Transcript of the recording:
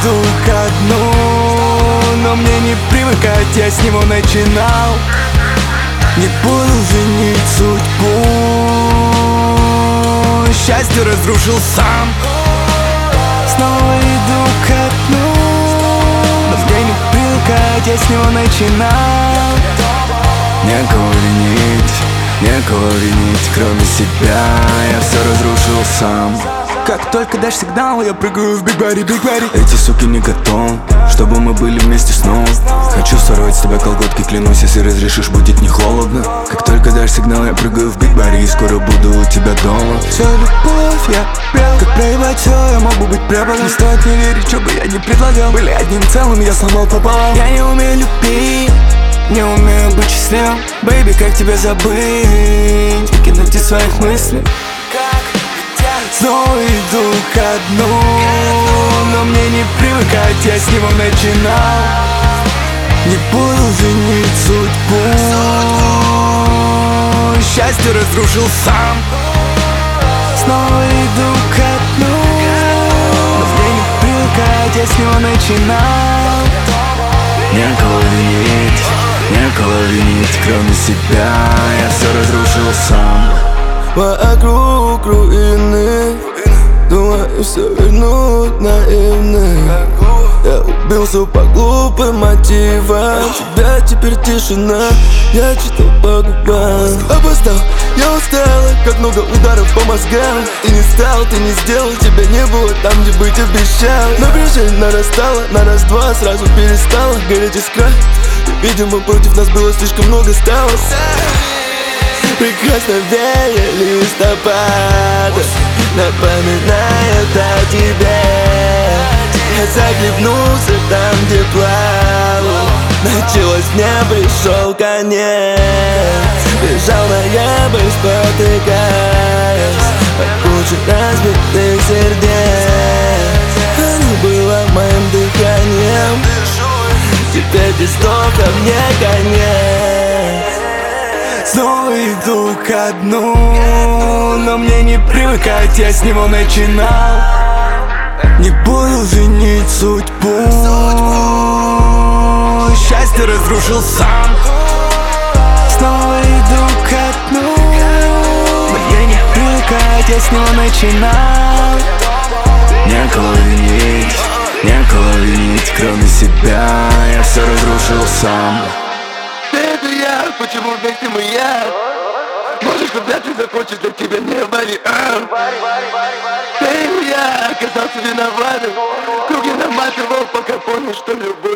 иду ко дну, но мне не привыкать, я с него начинал. Не буду винить судьбу, счастье разрушил сам. Снова иду ко дну, но мне не привыкать, я с него начинал. Некого винить, кроме себя, я все разрушил сам. Как только дашь сигнал, я прыгаю в Big Body, Big Body. Эти суки не готовы, чтобы мы были вместе снова. Хочу сорвать с тебя колготки, клянусь, если разрешишь, будет не холодно. Как только дашь сигнал, я прыгаю в Big Body, и скоро буду у тебя дома. Вся любовь, я прям как проебать все, я могу быть преподом. Не стоит не верить, что бы я не предлагал. Были одним целым, я сломал пополам. Я не умею любить, не умею быть счастливым. Бэйби, как тебя забыть, выкинуть из своих мыслей. Снова иду ко дну, но мне не привыкать, я с него начинал. Не буду винить судьбу, счастье разрушил сам. Снова иду ко дну, но мне не привыкать, я с него начинал. Некого винить, кроме себя, я все разрушил сам. Вокруг руины, думаю, все вернуть наивно. Я убился по глупым мотивам. Тебя теперь тишина, я читал по губам. Опоздал, я устала, как много ударов по мозгам. Ты не стал, ты не сделал, тебя не было там, где быть обещал. Напряжение нарастало, на раз-два сразу перестало гореть искра. Видимо, против нас было слишком много стало. Прекрасно вея листопада напоминает о тебе. Я захлебнулся там, где плавал. Началось, мне пришел конец. Бежал ноябрь, спотыкаясь от кучи разбитых сердец. Оно было моим дыханием, теперь без вздоха мне конец. Снова иду ко дну, но мне не привыкать, я с него начинал. Не буду винить судьбу, счастье разрушил сам. Снова иду ко дну, но мне не привыкать, я с него начинал. Некого винить, кроме себя, я все разрушил сам. Это я, почему вместе мы я? Может, когда ты захочешь, для тебя не вариант. Ты я оказался виноватым, круги наматывал, пока понял, что любовь